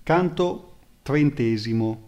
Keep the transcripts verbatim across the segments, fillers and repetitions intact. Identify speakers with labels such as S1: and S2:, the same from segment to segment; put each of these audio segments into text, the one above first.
S1: Canto trentesimo.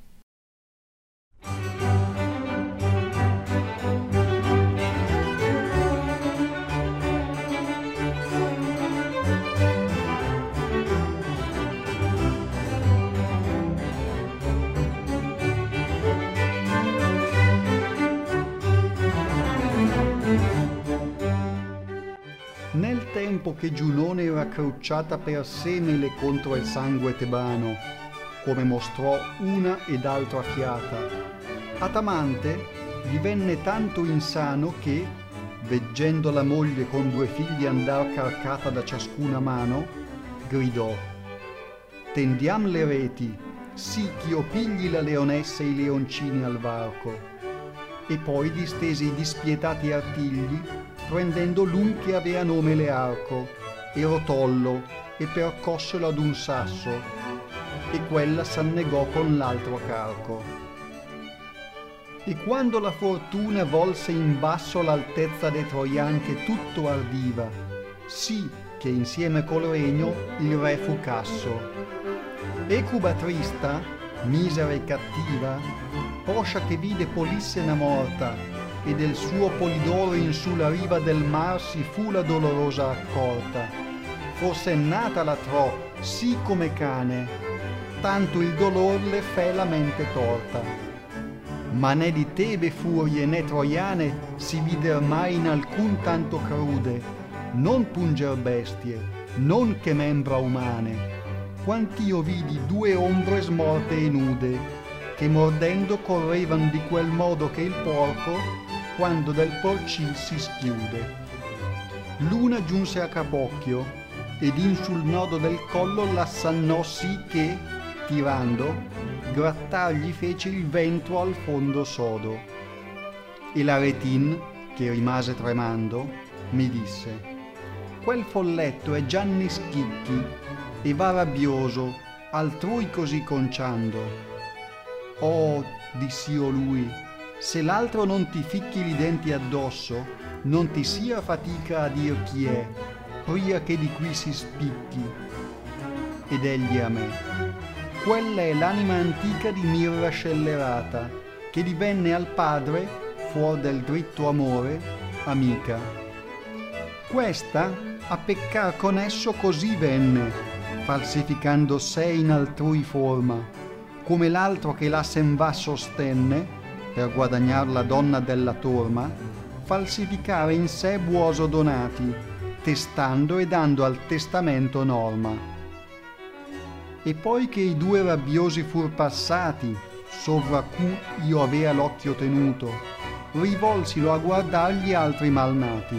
S1: Nel tempo che Giunone era crucciata per semele contro il sangue tebano, come mostrò una ed altra fiata, Atamante divenne tanto insano che, veggendo la moglie con due figli andar carcata da ciascuna mano, gridò: «Tendiam le reti, sì ch'io pigli la leonessa e i leoncini al varco». E poi distese i dispietati artigli, prendendo l'un che avea nome Learco, e Rotollo, e percosselo ad un sasso, e quella s'annegò con l'altro carco. E quando la fortuna volse in basso l'altezza de Troian che tutto ardiva, sì che insieme col regno il re fu casso. Ecuba trista, misera e cattiva, poscia che vide Polissena morta, e del suo Polidoro in su la riva del mar si fu la dolorosa accorta. Forsennata la Tro, sì come cane, tanto il dolor le fe la mente torta. Ma né di Tebe furie né troiane si vider mai in alcun tanto crude, non punger bestie, non che membra umane, quant'io vidi due ombre smorte e nude, che mordendo correvan di quel modo che il porco quando del porcil si schiude. L'una giunse a capocchio ed in sul nodo del collo l'assannò sì che, tirando, grattar gli fece il ventro al fondo sodo. E l'aretin, che rimase tremando, mi disse: «Quel folletto è Gianni Schicchi e va rabbioso, altrui così conciando». «Oh», diss'io lui, «se l'altro non ti ficchi li denti addosso, non ti sia fatica a dir chi è, pria che di qui si spicchi». Ed egli a me: «Quella è l'anima antica di Mirra scellerata, che divenne al padre, fuor del dritto amore, amica. Questa a peccar con esso così venne, falsificando sé in altrui forma, come l'altro che la sen va sostenne, per guadagnar la donna della torma, falsificare in sé buoso donati, testando e dando al testamento norma. E poi che i due rabbiosi fur passati, sovra cui io avea l'occhio tenuto, rivolsilo a guardar gli altri malnati.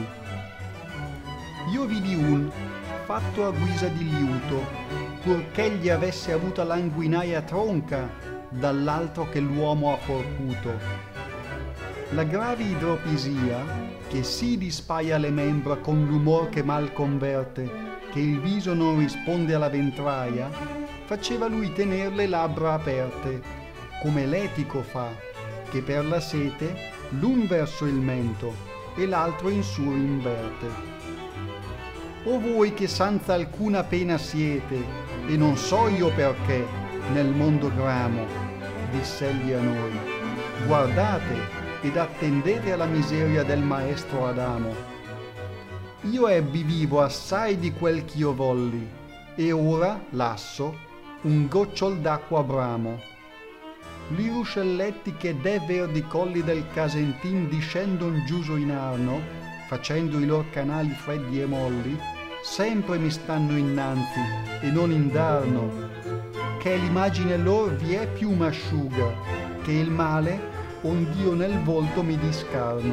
S1: Io vidi un, fatto a guisa di liuto, purché gli avesse avuta l'anguinaia tronca, dall'altro che l'uomo ha forcuto. La grave idropisia, che sì dispaia le membra con l'umor che mal converte, che il viso non risponde alla ventraia, faceva lui tener le labbra aperte, come l'etico fa, che per la sete l'un verso il mento e l'altro in su inverte. O voi che senza alcuna pena siete, e non so io perché, nel mondo gramo, diss'egli a noi, guardate ed attendete alla miseria del maestro Adamo. Io ebbi vivo assai di quel ch'io volli, e ora, lasso, un gocciol d'acqua bramo. Li ruscelletti che de verdi colli del Casentin discendon giuso in Arno, facendo i lor canali freddi e molli, sempre mi stanno innanzi e non indarno, che l'imagine lor vi è più m'asciuga, che il male ond'io nel volto mi discarno.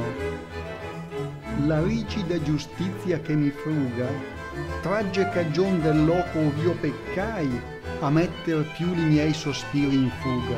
S1: La ricida giustizia che mi fruga, tragge cagion del loco ov'io peccai, a metter più li miei sospiri in fuga.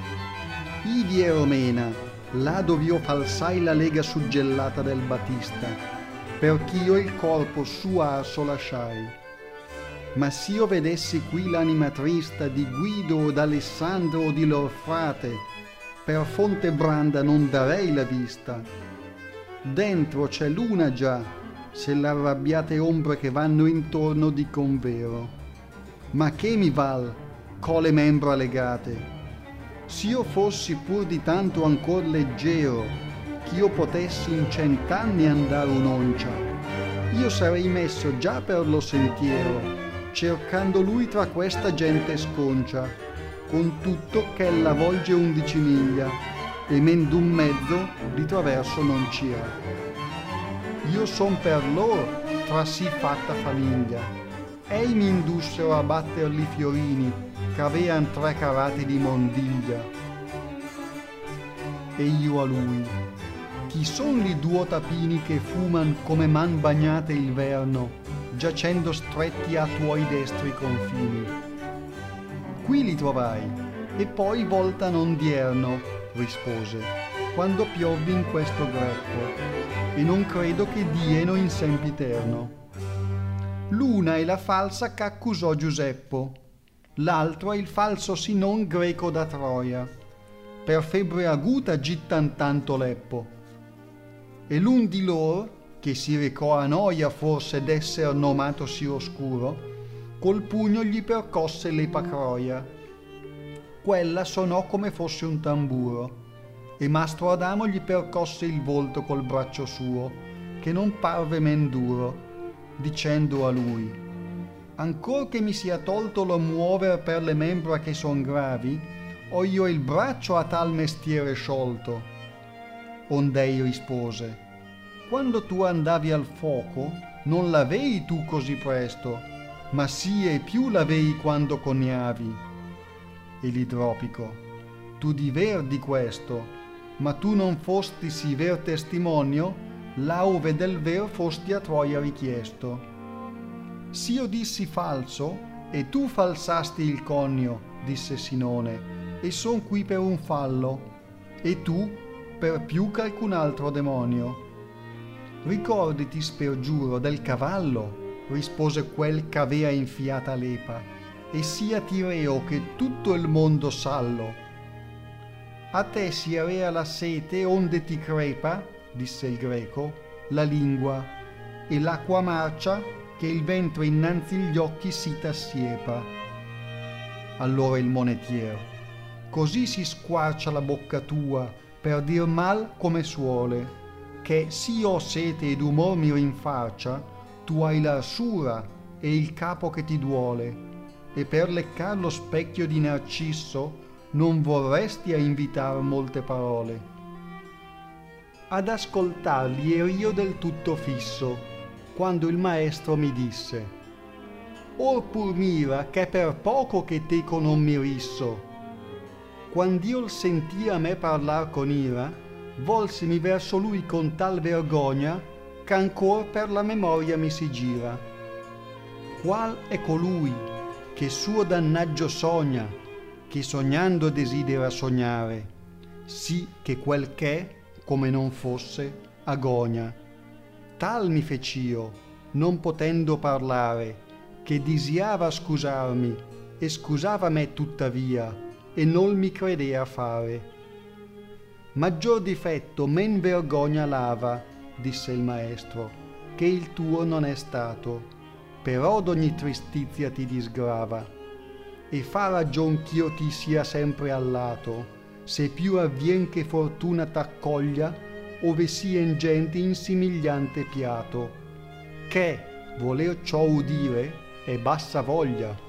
S1: Ivi è Romena, là dov'io falsai la lega suggellata del Batista, perch'io il corpo suo arso lasciai. Ma s'io vedessi qui l'anima trista di Guido o d'Alessandro o di lor frate, per fonte branda non darei la vista. Dentro c'è l'una già, se l'arrabbiate ombre che vanno intorno dicon vero. Ma che mi val, co le membra legate. S'io fossi pur di tanto ancor leggero, ch'io potessi in cent'anni andare un'oncia, io sarei messo già per lo sentiero, cercando lui tra questa gente sconcia, con tutto ch'ella volge undici miglia, e men d'un mezzo di traverso non c'ira. Io son per lor tra sì fatta famiglia, ei mi indussero a batterli fiorini, ch'avean tre carati di mondiglia. E io a lui: chi son li duo tapini che fuman come man bagnate il verno, giacendo stretti a tuoi destri confini? Qui li trovai, e poi volta non dierno, rispose, quando piovvi in questo greppo, e non credo che dieno in sempiterno. L'una è la falsa c'accusò Giuseppo, l'altro è il falso Sinon greco da Troia, per febbre aguta gittan tanto leppo. E l'un di lor, che si recò a noia forse d'esser nomato sì oscuro, col pugno gli percosse l'epa croia. Quella sonò come fosse un tamburo, e mastro Adamo gli percosse il volto col braccio suo, che non parve men duro, dicendo a lui: ancor che mi sia tolto lo muover per le membra che son gravi, ho io il braccio a tal mestiere sciolto. Ond'ei rispose: quando tu andavi al fuoco non l'avei tu così presto, ma sì e più l'avei quando coniavi. E l'idropico: tu di ver di questo, ma tu non fosti sì ver testimonio, là ove del ver fosti a Troia richiesto. S'io dissi falso, e tu falsasti il conio, disse Sinone, e son qui per un fallo, e tu per più ch'alcun altro demonio. Ricorditi, spergiuro, del cavallo, rispose quel ch'avea infiata l'epa, e sia tireo che tutto il mondo sallo. A te si area la sete onde ti crepa, disse il greco, la lingua, e l'acqua marcia che il ventre innanzi gli occhi si t'assiepa. Allora il monetiero: così si squarcia la bocca tua per dir mal come suole, che s'io ho sete ed umor mi rinfarcia, tu hai l'arsura e il capo che ti duole, e per leccar lo specchio di Narcisso non vorresti a invitar molte parole. Ad ascoltarli ero io del tutto fisso, quando il maestro mi disse: or pur mira che è per poco che teco non mi risso. Quand'io il sentì a me parlar con ira, volsimi verso lui con tal vergogna ch'ancor per la memoria mi si gira. Qual è colui che suo dannaggio sogna, che sognando desidera sognare, sì che quel che come non fosse agonia. Tal mi fec'io, non potendo parlare, che disiava scusarmi, e scusava me tuttavia, e non mi credea fare. Maggior difetto men vergogna lava, disse il maestro, che il tuo non è stato, però d'ogni tristizia ti disgrava, e fa ragion ch'io ti sia sempre al lato, se più avvien che fortuna t'accoglia, ove sia in gente insimigliante piato, che, voler ciò udire, è bassa voglia.